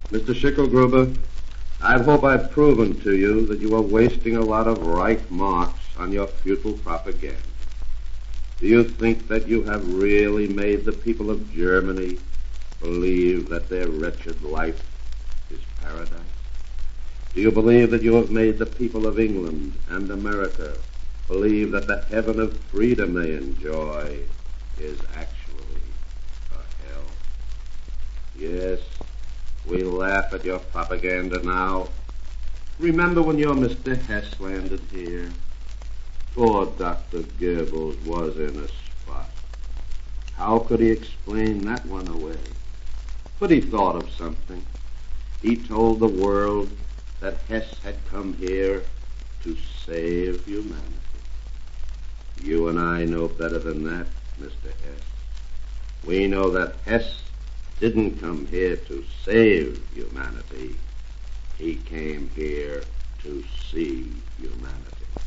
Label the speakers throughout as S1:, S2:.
S1: Mr. Schickelgruber, I hope I've proven to you that you are wasting a lot of right marks on your futile propaganda. Do you think that you have really made the people of Germany believe that their wretched life is paradise? Do you believe that you have made the people of England and America believe that the heaven of freedom they enjoy is actually a hell? Yes, we laugh at your propaganda now. Remember when your Mr. Hess landed here? Poor Dr. Goebbels was in a spot. How could he explain that one away? But he thought of something. He told the world that Hess had come here to save humanity. You and I know better than that, Mr. Hess. We know that Hess didn't come here to save humanity. He came here to see humanity.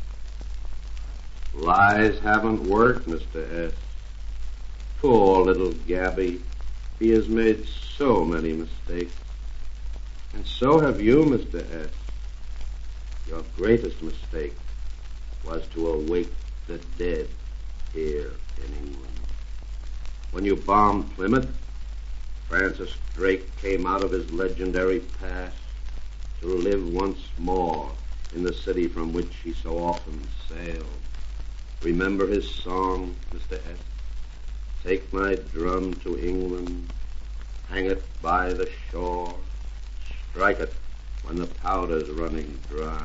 S1: Lies haven't worked, Mr. S. Poor little Gabby. He has made so many mistakes. And so have you, Mr. S. Your greatest mistake was to awake the dead here in England. When you bombed Plymouth, Francis Drake came out of his legendary past to live once more in the city from which he so often sailed. Remember his song, Mr. S.? Take my drum to England, hang it by the shore, strike it when the powder's running dry.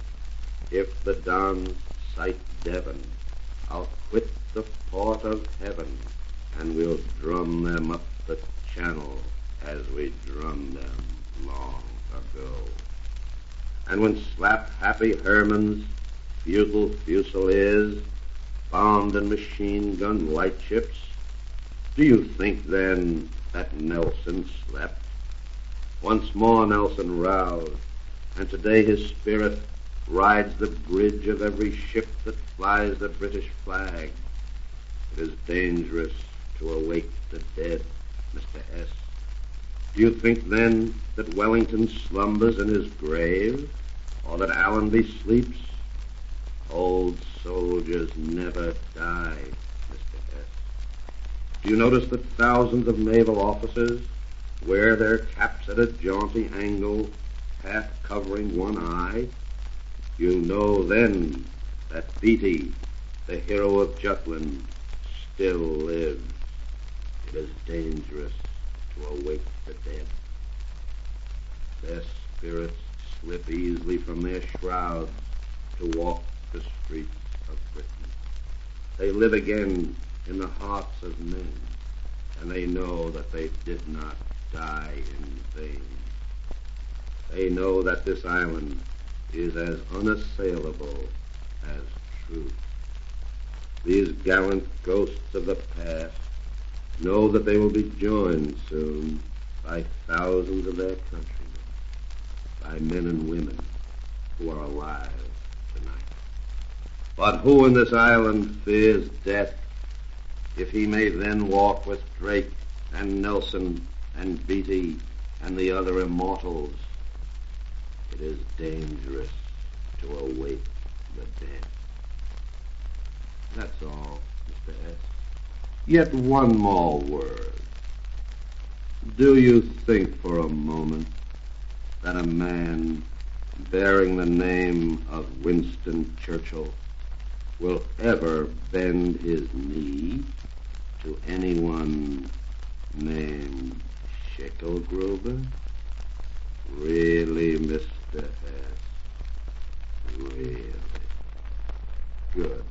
S1: If the Dons sight Devon, I'll quit the port of heaven, and we'll drum them up the channel as we drummed them long ago. And when slap-happy Herman's futile fusiliers bombed and machine-gun lightships, do you think then that Nelson slept? Once more Nelson roused, and today his spirit rides the bridge of every ship that flies the British flag. It is dangerous to awake the dead, Mr. S. Do you think then that Wellington slumbers in his grave, or that Allenby sleeps? Old soldiers never die, Mr. S. Do you notice that thousands of naval officers wear their caps at a jaunty angle, half covering one eye? You know then that Beatty, the hero of Jutland, still lives. It is dangerous to awake the dead. Their spirits slip easily from their shrouds to walk the streets of Britain. They live again in the hearts of men, and they know that they did not die in vain. They know that this island is as unassailable as truth. These gallant ghosts of the past know that they will be joined soon by thousands of their countrymen, by men and women who are alive tonight. But who in this island fears death if he may then walk with Drake and Nelson and Beatty and the other immortals? It is dangerous to awake the dead. That's all, Mr. S. Yet one more word. Do you think for a moment that a man bearing the name of Winston Churchill will ever bend his knee to anyone named Schickelgruber? Really, Mr. S? Really? Good.